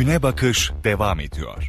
Güne Bakış devam ediyor.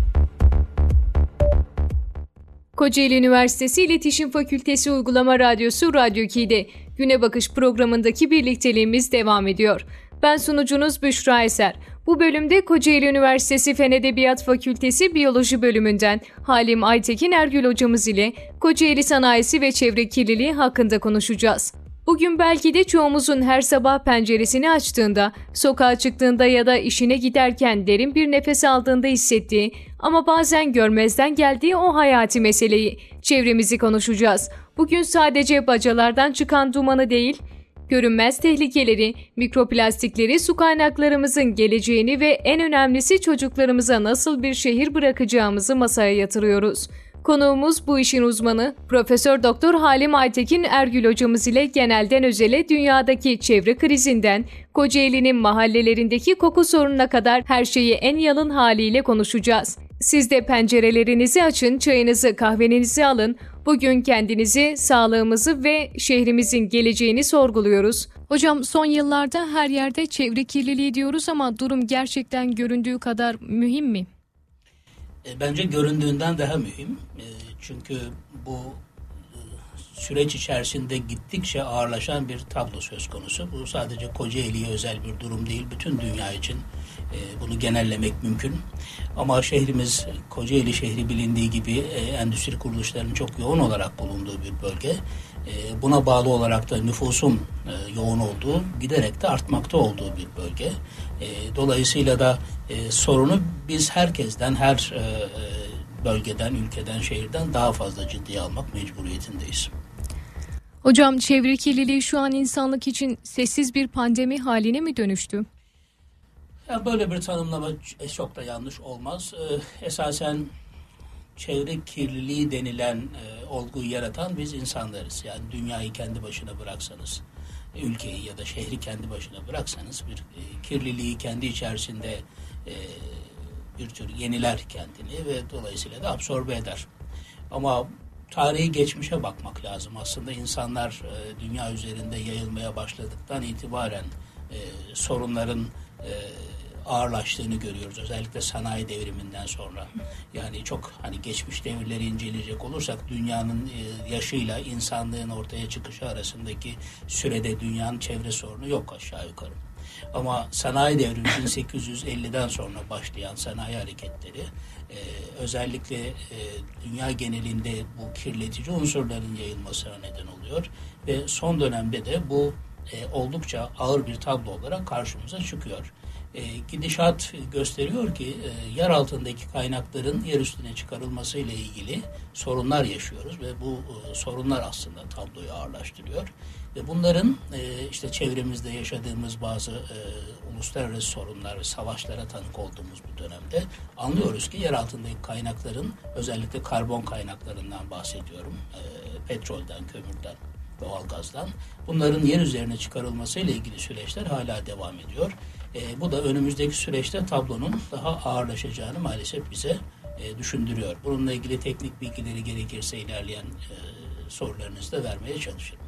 Kocaeli Üniversitesi İletişim Fakültesi Uygulama Radyosu Radyo 2'de Güne Bakış programındaki birlikteliğimiz devam ediyor. Ben sunucunuz Büşra Eser. Bu bölümde Kocaeli Üniversitesi Fen Edebiyat Fakültesi Biyoloji bölümünden Halim Aytekin Ergül hocamız ile Kocaeli sanayisi ve çevre kirliliği hakkında konuşacağız. Bugün belki de çoğumuzun her sabah penceresini açtığında, sokağa çıktığında ya da işine giderken derin bir nefes aldığında hissettiği ama bazen görmezden geldiği o hayati meseleyi, çevremizi konuşacağız. Bugün sadece bacalardan çıkan dumanı değil, görünmez tehlikeleri, mikroplastikleri, su kaynaklarımızın geleceğini ve en önemlisi çocuklarımıza nasıl bir şehir bırakacağımızı masaya yatırıyoruz. Konuğumuz bu işin uzmanı Profesör Doktor Halim Aytekin Ergül hocamız ile genelden özele dünyadaki çevre krizinden Kocaeli'nin mahallelerindeki koku sorununa kadar her şeyi en yalın haliyle konuşacağız. Siz de pencerelerinizi açın, çayınızı, kahvenizi alın. Bugün kendinizi, sağlığımızı ve şehrimizin geleceğini sorguluyoruz. Hocam, son yıllarda her yerde çevre kirliliği diyoruz ama durum gerçekten göründüğü kadar mühim mi? Bence göründüğünden daha mühim. Çünkü bu süreç içerisinde gittikçe ağırlaşan bir tablo söz konusu. Bu sadece Kocaeli'ye özel bir durum değil. Bütün dünya için bunu genellemek mümkün. Ama şehrimiz, Kocaeli şehri bilindiği gibi endüstri kuruluşlarının çok yoğun olarak bulunduğu bir bölge. Buna bağlı olarak da nüfusun yoğun olduğu, giderek de artmakta olduğu bir bölge. Dolayısıyla da sorunu biz herkesten, her bölgeden, ülkeden, şehirden daha fazla ciddiye almak mecburiyetindeyiz. Hocam, çevre kirliliği şu an insanlık için sessiz bir pandemi haline mi dönüştü? Ya böyle bir tanımlama çok da yanlış olmaz. Esasen çevre kirliliği denilen olguyu yaratan biz insanlarız. Yani dünyayı kendi başına bıraksanız, ülkeyi ya da şehri kendi başına bıraksanız bir kirliliği kendi içerisinde bir tür yeniler kendini ve dolayısıyla da absorbe eder. Ama tarihi geçmişe bakmak lazım. Aslında insanlar dünya üzerinde yayılmaya başladıktan itibaren sorunların ağırlaştığını görüyoruz. Özellikle sanayi devriminden sonra. Yani çok geçmiş devirleri inceleyecek olursak dünyanın yaşıyla insanlığın ortaya çıkışı arasındaki sürede dünyanın çevre sorunu yok aşağı yukarı. Ama sanayi devrimi 1850'den sonra başlayan sanayi hareketleri özellikle dünya genelinde bu kirletici unsurların yayılmasına neden oluyor ve son dönemde de bu oldukça ağır bir tablo olarak karşımıza çıkıyor. Gidişat gösteriyor ki yer altındaki kaynakların yer üstüne çıkarılması ile ilgili sorunlar yaşıyoruz ve bu sorunlar aslında tabloyu ağırlaştırıyor. Ve bunların işte çevremizde yaşadığımız bazı uluslararası sorunlar ve savaşlara tanık olduğumuz bu dönemde anlıyoruz ki yer altındaki kaynakların, özellikle karbon kaynaklarından bahsediyorum, petrolden, kömürden, doğalgazdan, bunların yer üzerine çıkarılması ile ilgili süreçler hala devam ediyor. Bu da önümüzdeki süreçte tablonun daha ağırlaşacağını maalesef bize düşündürüyor. Bununla ilgili teknik bilgileri gerekirse ilerleyen sorularınızı da vermeye çalışırım.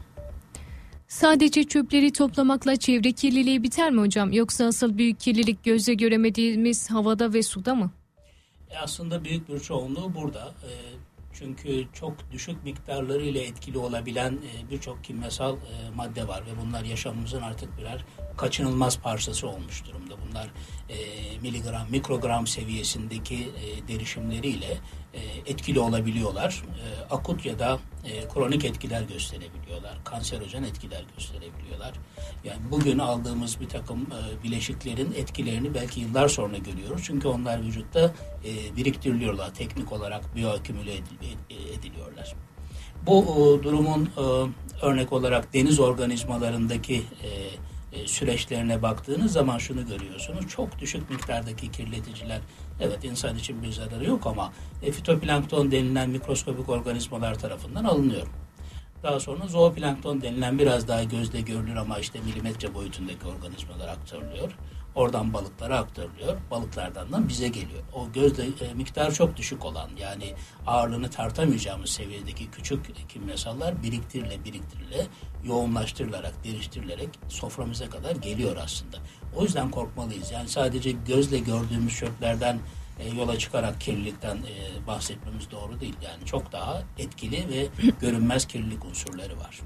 Sadece çöpleri toplamakla çevre kirliliği biter mi hocam? Yoksa asıl büyük kirlilik gözle göremediğimiz havada ve suda mı? Aslında büyük bir çoğunluğu burada. Çünkü çok düşük miktarlarıyla etkili olabilen birçok kimyasal madde var ve bunlar yaşamımızın artık birer kaçınılmaz parçası olmuş durumda. Bunlar miligram, mikrogram seviyesindeki derişimleriyle etkili olabiliyorlar. Akut ya da kronik etkiler gösterebiliyorlar. Kanserojen etkiler gösterebiliyorlar. Yani bugün aldığımız bir takım bileşiklerin etkilerini belki yıllar sonra görüyoruz. Çünkü onlar vücutta biriktiriliyorlar. Teknik olarak biyoakümüle ediliyorlar. Bu durumun örnek olarak deniz organizmalarındaki süreçlerine baktığınız zaman şunu görüyorsunuz. Çok düşük miktardaki kirleticiler, evet insan için bir zararı yok ama fitoplankton denilen mikroskobik organizmalar tarafından alınıyor. Daha sonra zooplankton denilen biraz daha gözle görülür ama işte milimetre boyutundaki organizmalar aktarılıyor. Oradan balıklara aktarılıyor. Balıklardan da bize geliyor. O gözle miktarı çok düşük olan, yani ağırlığını tartamayacağımız seviyedeki küçük kimyasallar biriktiriyle yoğunlaştırılarak, deriştirilerek soframıza kadar geliyor aslında. O yüzden korkmalıyız. Yani sadece gözle gördüğümüz çöplerden yola çıkarak kirlilikten bahsetmemiz doğru değil. Yani çok daha etkili ve görünmez kirlilik unsurları var.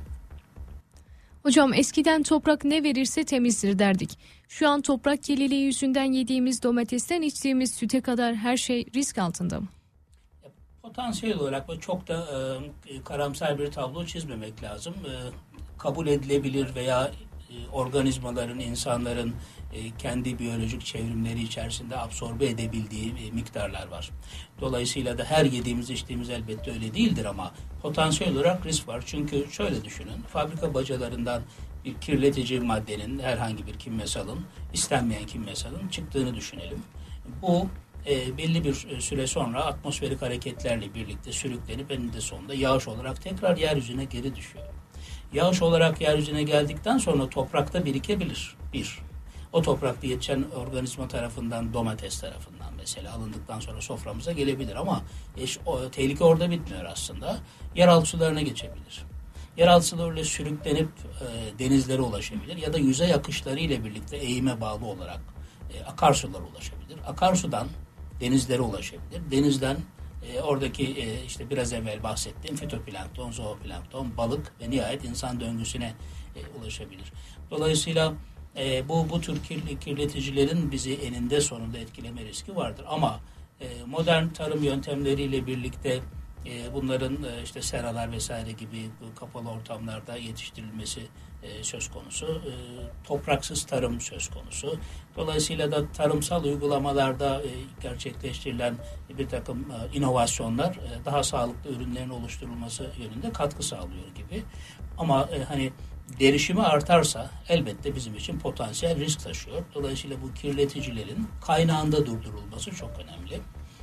Hocam, eskiden toprak ne verirse temizdir derdik. Şu an toprak kirliliği yüzünden yediğimiz domatesten içtiğimiz süte kadar her şey risk altında mı? Potansiyel olarak çok da karamsar bir tablo çizmemek lazım. Kabul edilebilir veya organizmaların, insanların kendi biyolojik çevrimleri içerisinde absorbe edebildiği miktarlar var. Dolayısıyla da her yediğimiz, içtiğimiz elbette öyle değildir ama potansiyel olarak risk var. Çünkü şöyle düşünün, fabrika bacalarından bir kirletici maddenin, herhangi bir kimyasalın, istenmeyen kimyasalın çıktığını düşünelim. Bu belli bir süre sonra atmosferik hareketlerle birlikte sürüklenip eninde sonunda yağış olarak tekrar yeryüzüne geri düşüyor. Yağış olarak yeryüzüne geldikten sonra toprakta birikebilir. O toprakta yetişen organizma tarafından, domates tarafından mesela alındıktan sonra soframıza gelebilir ama o tehlike orada bitmiyor aslında. Yeraltı sularına geçebilir. Yeraltı sularıyla sürüklenip denizlere ulaşabilir ya da yüzey akışları ile birlikte eğime bağlı olarak akarsulara ulaşabilir. Akarsudan denizlere ulaşabilir. Denizden oradaki işte biraz evvel bahsettiğim fitoplankton, zooplankton, balık ve nihayet insan döngüsüne ulaşabilir. Dolayısıyla bu tür kirleticilerin bizi eninde sonunda etkileme riski vardır. Ama modern tarım yöntemleriyle birlikte bunların işte seralar vesaire gibi kapalı ortamlarda yetiştirilmesi söz konusu. Topraksız tarım söz konusu. Dolayısıyla da tarımsal uygulamalarda gerçekleştirilen bir takım inovasyonlar daha sağlıklı ürünlerin oluşturulması yönünde katkı sağlıyor gibi. Ama hani derişimi artarsa elbette bizim için potansiyel risk taşıyor. Dolayısıyla bu kirleticilerin kaynağında durdurulması çok önemli.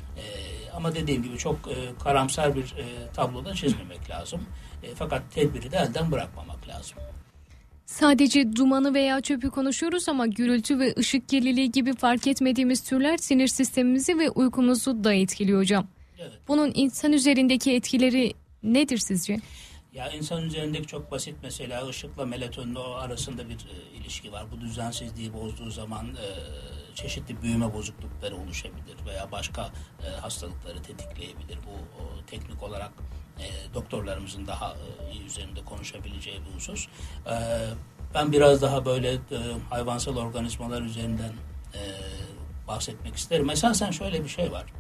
Ama dediğim gibi çok karamsar bir tabloda çizmemek lazım. Fakat tedbiri de elden bırakmamak lazım. Sadece dumanı veya çöpü konuşuyoruz ama gürültü ve ışık kirliliği gibi fark etmediğimiz türler sinir sistemimizi ve uykumuzu da etkiliyor hocam. Evet. Bunun insan üzerindeki etkileri nedir sizce? Ya insan üzerindeki çok basit, mesela ışıkla melatonin arasında bir ilişki var. Bu düzensizliği bozduğu zaman çeşitli büyüme bozuklukları oluşabilir veya başka hastalıkları tetikleyebilir. Bu teknik olarak doktorlarımızın daha iyi üzerinde konuşabileceği bir husus. Ben biraz daha böyle hayvansal organizmalar üzerinden bahsetmek isterim. Esasen şöyle bir şey var.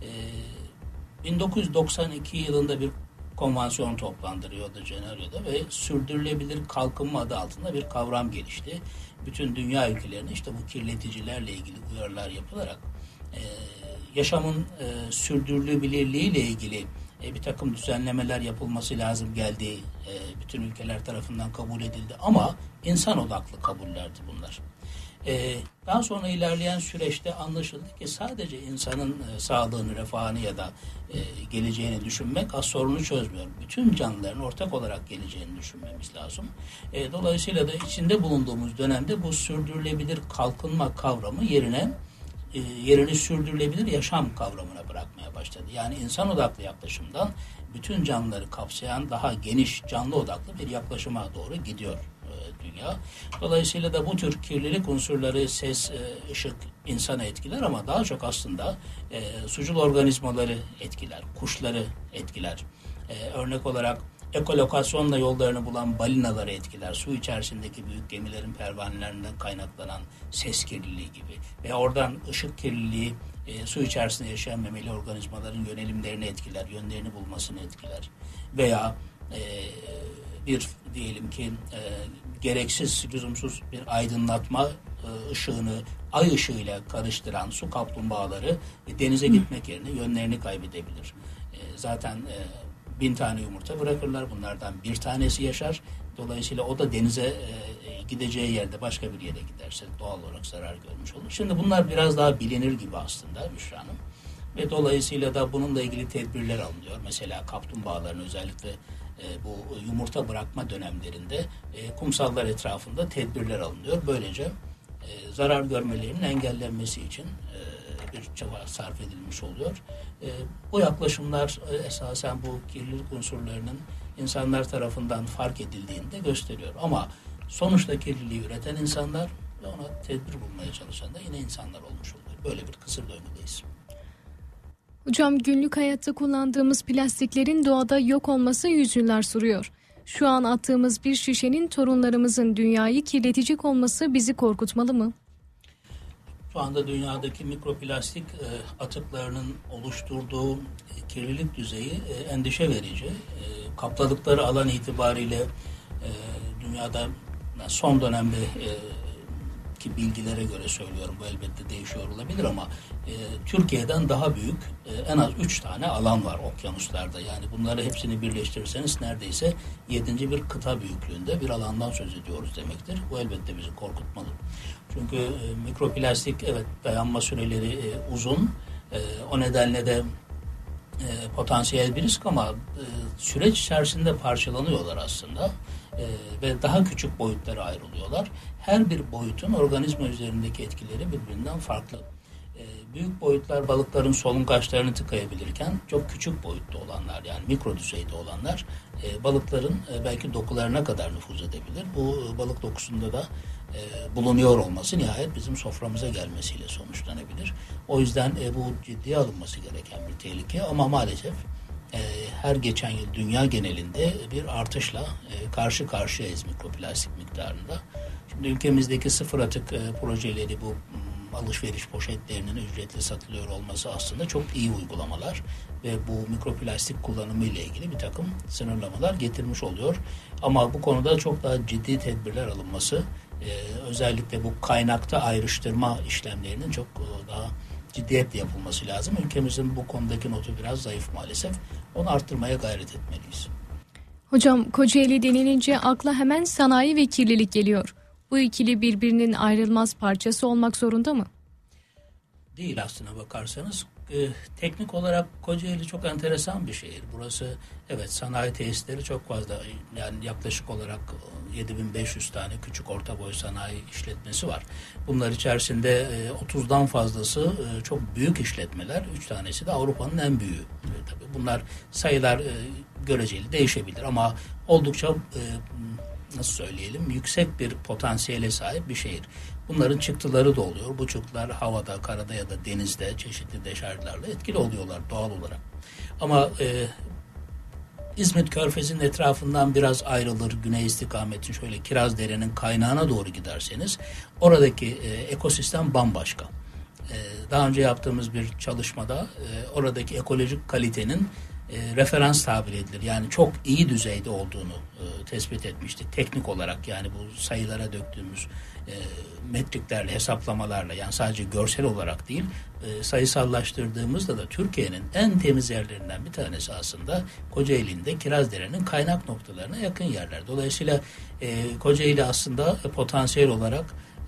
1992 yılında bir konvansiyon toplandı Rio de Janeiro'da ve sürdürülebilir kalkınma adı altında bir kavram gelişti. Bütün dünya ülkelerine işte bu kirleticilerle ilgili uyarılar yapılarak yaşamın sürdürülebilirliği ile ilgili bir takım düzenlemeler yapılması lazım geldiği bütün ülkeler tarafından kabul edildi. Ama insan odaklı kabullerdi bunlar. Daha sonra ilerleyen süreçte anlaşıldı ki sadece insanın sağlığını, refahını ya da geleceğini düşünmek az sorunu çözmüyor. Bütün canlıların ortak olarak geleceğini düşünmemiz lazım. Dolayısıyla da içinde bulunduğumuz dönemde bu sürdürülebilir kalkınma kavramı yerini sürdürülebilir yaşam kavramına bırakmaya başladı. Yani insan odaklı yaklaşımdan bütün canlıları kapsayan daha geniş canlı odaklı bir yaklaşıma doğru gidiyor dünya. Dolayısıyla da bu tür kirlilik unsurları, ses, ışık insanı etkiler ama daha çok aslında sucul organizmaları etkiler, kuşları etkiler. Örnek olarak ekolokasyonla yollarını bulan balinaları etkiler. Su içerisindeki büyük gemilerin pervanelerinden kaynaklanan ses kirliliği gibi. Ve oradan ışık kirliliği su içerisinde yaşayan memeli organizmaların yönelimlerini etkiler, yönlerini bulmasını etkiler. Veya bir diyelim ki gereksiz, lüzumsuz bir aydınlatma ışığını ay ışığıyla karıştıran su kaplumbağaları denize gitmek yerine yönlerini kaybedebilir. Zaten 1000 tane yumurta bırakırlar. Bunlardan bir tanesi yaşar. Dolayısıyla o da denize gideceği yerde başka bir yere giderse doğal olarak zarar görmüş olur. Şimdi bunlar biraz daha bilinir gibi aslında Müşra Hanım. Ve dolayısıyla da bununla ilgili tedbirler alınıyor. Mesela kaplumbağaların özellikle bu yumurta bırakma dönemlerinde kumsallar etrafında tedbirler alınıyor. Böylece zarar görmelerinin engellenmesi için bir çaba sarf edilmiş oluyor. Bu yaklaşımlar esasen bu kirlilik unsurlarının insanlar tarafından fark edildiğini de gösteriyor. Ama sonuçta kirliliği üreten insanlar ve ona tedbir bulmaya çalışan da yine insanlar olmuş oluyor. Böyle bir kısır döngüdeyiz. Hocam, günlük hayatta kullandığımız plastiklerin doğada yok olması yüzyıllar sürüyor. Şu an attığımız bir şişenin torunlarımızın dünyayı kirletecek olması bizi korkutmalı mı? Şu anda dünyadaki mikroplastik atıklarının oluşturduğu kirlilik düzeyi endişe verici. Kapladıkları alan itibariyle dünyada son dönemde ki bilgilere göre söylüyorum, bu elbette değişiyor olabilir ama Türkiye'den daha büyük en az 3 tane alan var okyanuslarda. Yani bunları hepsini birleştirirseniz neredeyse 7. bir kıta büyüklüğünde bir alandan söz ediyoruz demektir. Bu elbette bizi korkutmalı. Çünkü mikroplastik, evet, dayanma süreleri uzun. O nedenle de potansiyel bir risk ama süreç içerisinde parçalanıyorlar aslında. Ve daha küçük boyutlara ayrılıyorlar. Her bir boyutun organizma üzerindeki etkileri birbirinden farklı. Büyük boyutlar balıkların solungaçlarını tıkayabilirken çok küçük boyutta olanlar, yani mikro düzeyde olanlar balıkların belki dokularına kadar nüfuz edebilir. Bu balık dokusunda da bulunuyor olması nihayet bizim soframıza gelmesiyle sonuçlanabilir. O yüzden bu ciddiye alınması gereken bir tehlike ama maalesef her geçen yıl dünya genelinde bir artışla karşı karşıyayız mikroplastik miktarında. Şimdi ülkemizdeki sıfır atık projeleri, bu alışveriş poşetlerinin ücretli satılıyor olması aslında çok iyi uygulamalar ve bu mikroplastik kullanımı ile ilgili bir takım sınırlamalar getirmiş oluyor. Ama bu konuda çok daha ciddi tedbirler alınması, özellikle bu kaynakta ayrıştırma işlemlerinin çok daha ciddiyetle yapılması lazım. Ülkemizin bu konudaki notu biraz zayıf maalesef. Onu arttırmaya gayret etmeliyiz. Hocam, Kocaeli denilince akla hemen sanayi ve kirlilik geliyor. Bu ikili birbirinin ayrılmaz parçası olmak zorunda mı? Değil aslına bakarsanız. Teknik olarak Kocaeli çok enteresan bir şehir. Burası, evet, sanayi tesisleri çok fazla. Yani yaklaşık olarak 7500 tane küçük orta boy sanayi işletmesi var. Bunlar içerisinde 30'dan fazlası çok büyük işletmeler. 3 tanesi de Avrupa'nın en büyüğü. Tabii bunlar sayılar göreceli değişebilir ama oldukça nasıl söyleyelim, yüksek bir potansiyele sahip bir şehir. Bunların çıktıları da oluyor. Bu çıktılar havada, karada ya da denizde çeşitli deşarjlarla etkili oluyorlar doğal olarak. Ama İzmit Körfezi'nin etrafından biraz ayrılır, güney istikametin şöyle Kirazdere'nin kaynağına doğru giderseniz oradaki ekosistem bambaşka. Daha önce yaptığımız bir çalışmada oradaki ekolojik kalitenin referans tabir edilir. Yani çok iyi düzeyde olduğunu tespit etmiştik. Teknik olarak, yani bu sayılara döktüğümüz metriklerle, hesaplamalarla, yani sadece görsel olarak değil, sayısallaştırdığımızda da Türkiye'nin en temiz yerlerinden bir tanesi aslında Kocaeli'nde Kirazdere'nin kaynak noktalarına yakın yerler. Dolayısıyla Kocaeli aslında potansiyel olarak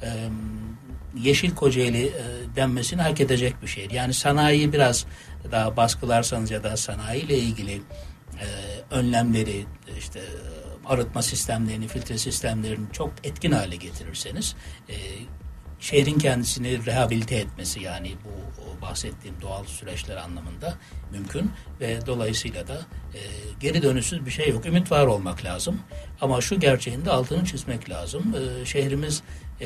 Yeşil Kocaeli denmesini hak edecek bir şehir. Yani sanayiyi biraz daha baskılarsanız ya da sanayiyle ilgili önlemleri, işte arıtma sistemlerini, filtre sistemlerini çok etkin hale getirirseniz şehrin kendisini rehabilite etmesi, yani bu bahsettiğim doğal süreçler anlamında mümkün ve dolayısıyla da geri dönüşsüz bir şey yok. Ümit var olmak lazım ama şu gerçeğin de altını çizmek lazım. Şehrimiz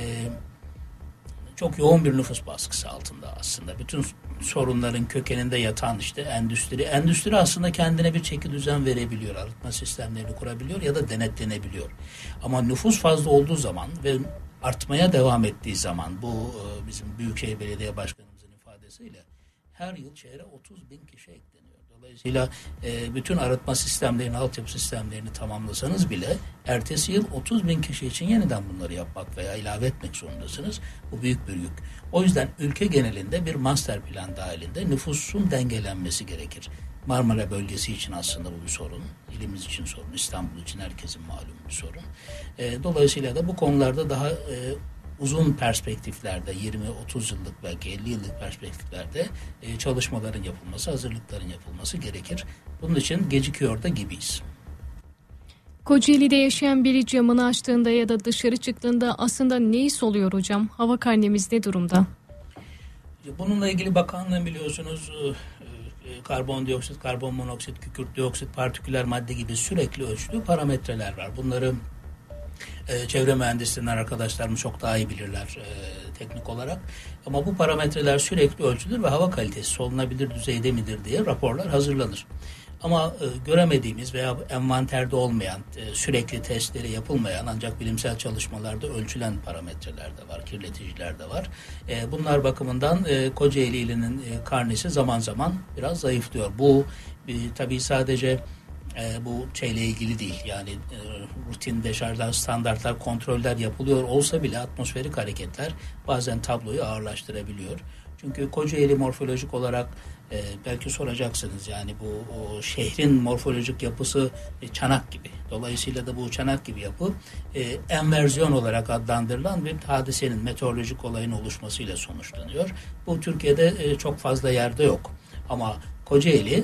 çok yoğun bir nüfus baskısı altında aslında. Bütün sorunların kökeninde yatan işte endüstri. Endüstri aslında kendine bir çeki düzen verebiliyor. Arıtma sistemlerini kurabiliyor ya da denetlenebiliyor. Ama nüfus fazla olduğu zaman ve artmaya devam ettiği zaman, bu bizim Büyükşehir Belediye Başkanımızın ifadesiyle her yıl şehre 30 bin kişi ekleniyor. Dolayısıyla bütün arıtma sistemlerini, altyapı sistemlerini tamamlasanız bile ertesi yıl 30 bin kişi için yeniden bunları yapmak veya ilave etmek zorundasınız. Bu büyük bir yük. O yüzden ülke genelinde bir master plan dahilinde nüfusun dengelenmesi gerekir. Marmara bölgesi için aslında bu bir sorun. İlimiz için sorun. İstanbul için herkesin malum bir sorun. Dolayısıyla da bu konularda daha uzun perspektiflerde, 20-30 yıllık belki 50 yıllık perspektiflerde çalışmaların yapılması, hazırlıkların yapılması gerekir. Bunun için gecikiyor da gibiyiz. Kocaeli'de yaşayan biri camını açtığında ya da dışarı çıktığında aslında ne his oluyor hocam? Hava karnemiz ne durumda? Bununla ilgili bakanlığın biliyorsunuz karbondioksit, karbon monoksit, kükürt dioksit, partiküler madde gibi sürekli ölçtüğü parametreler var. Bunları çevre mühendisliğinden arkadaşlarımız çok daha iyi bilirler teknik olarak. Ama bu parametreler sürekli ölçülür ve hava kalitesi solunabilir düzeyde midir diye raporlar hazırlanır. Ama göremediğimiz veya envanterde olmayan, sürekli testleri yapılmayan ancak bilimsel çalışmalarda ölçülen parametreler de var, kirleticiler de var. Bunlar bakımından Kocaeli ilinin karnesi zaman zaman biraz zayıflıyor. Bu tabii sadece bu şeyle ilgili değil. Yani rutin deşarjlar, standartlar, kontroller yapılıyor olsa bile atmosferik hareketler bazen tabloyu ağırlaştırabiliyor. Çünkü Kocaeli morfolojik olarak belki soracaksınız, yani bu şehrin morfolojik yapısı çanak gibi. Dolayısıyla da bu çanak gibi yapı enverziyon olarak adlandırılan bir hadisenin, meteorolojik olayın oluşmasıyla sonuçlanıyor. Bu Türkiye'de çok fazla yerde yok. Ama Kocaeli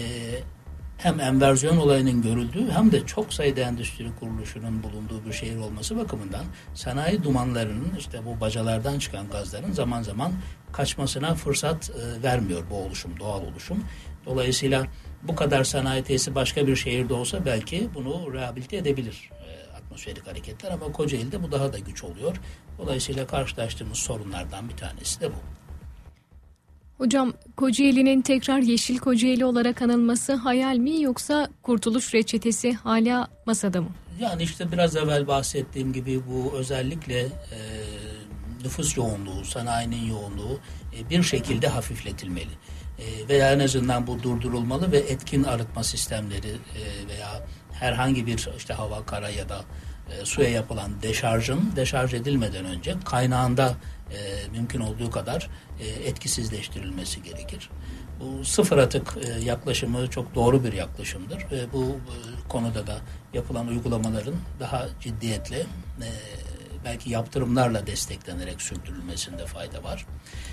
hem enverziyon olayının görüldüğü hem de çok sayıda endüstri kuruluşunun bulunduğu bir şehir olması bakımından sanayi dumanlarının, işte bu bacalardan çıkan gazların zaman zaman kaçmasına fırsat vermiyor bu oluşum, doğal oluşum. Dolayısıyla bu kadar sanayi tesisi başka bir şehirde olsa belki bunu rehabilite edebilir atmosferik hareketler, ama Kocaeli'de bu daha da güç oluyor. Dolayısıyla karşılaştığımız sorunlardan bir tanesi de bu. Hocam, Kocaeli'nin tekrar Yeşil Kocaeli olarak anılması hayal mi, yoksa kurtuluş reçetesi hala masada mı? Yani işte biraz evvel bahsettiğim gibi bu özellikle nüfus yoğunluğu, sanayinin yoğunluğu bir şekilde hafifletilmeli. Veya en azından bu durdurulmalı ve etkin arıtma sistemleri veya herhangi bir işte hava, kara ya da suya yapılan deşarjın deşarj edilmeden önce kaynağında mümkün olduğu kadar etkisizleştirilmesi gerekir. Bu sıfır atık yaklaşımı çok doğru bir yaklaşımdır. Bu konuda da yapılan uygulamaların daha ciddiyetle belki yaptırımlarla desteklenerek sürdürülmesinde fayda var.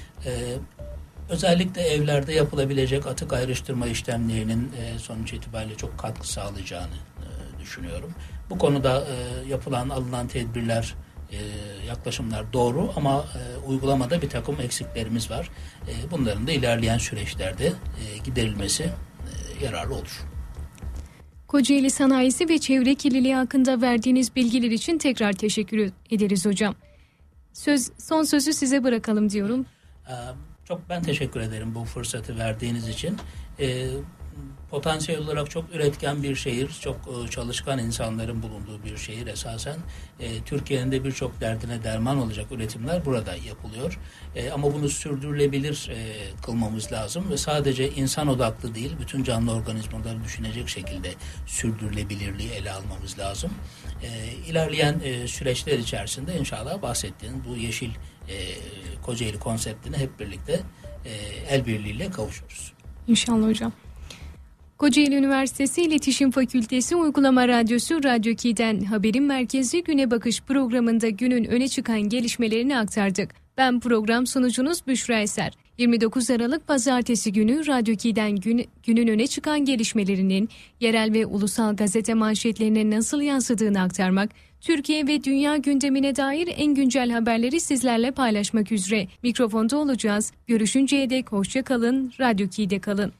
Özellikle evlerde yapılabilecek atık ayrıştırma işlemlerinin sonuç itibariyle çok katkı sağlayacağını düşünüyorum. Bu konuda alınan tedbirler, yaklaşımlar doğru, ama uygulamada bir takım eksiklerimiz var. Bunların da ilerleyen süreçlerde giderilmesi yararlı olur. Kocaeli sanayisi ve çevre kirliliği hakkında verdiğiniz bilgiler için tekrar teşekkür ederiz hocam. Son sözü size bırakalım diyorum. Çok ben teşekkür ederim bu fırsatı verdiğiniz için. Potansiyel olarak çok üretken bir şehir, çok çalışkan insanların bulunduğu bir şehir esasen. Türkiye'nin de birçok derdine derman olacak üretimler burada yapılıyor. Ama bunu sürdürülebilir kılmamız lazım ve sadece insan odaklı değil, bütün canlı organizmaları düşünecek şekilde sürdürülebilirliği ele almamız lazım. İlerleyen süreçler içerisinde inşallah bahsettiğiniz bu Yeşil Kocaeli konseptine hep birlikte el birliğiyle kavuşuruz. İnşallah hocam. Kocaeli Üniversitesi İletişim Fakültesi Uygulama Radyosu Radyo 2'den Haberin Merkezi Güne Bakış programında günün öne çıkan gelişmelerini aktardık. Ben program sunucunuz Büşra Eser. 29 Aralık Pazartesi günü Radyo 2'den günün öne çıkan gelişmelerinin yerel ve ulusal gazete manşetlerine nasıl yansıdığını aktarmak, Türkiye ve dünya gündemine dair en güncel haberleri sizlerle paylaşmak üzere mikrofonda olacağız. Görüşünceye dek hoşça kalın, Radyo 2'de kalın.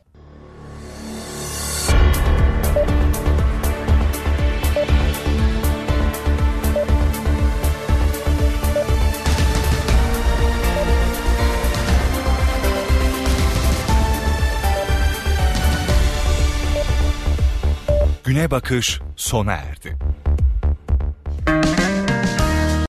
Güne bakış sona erdi.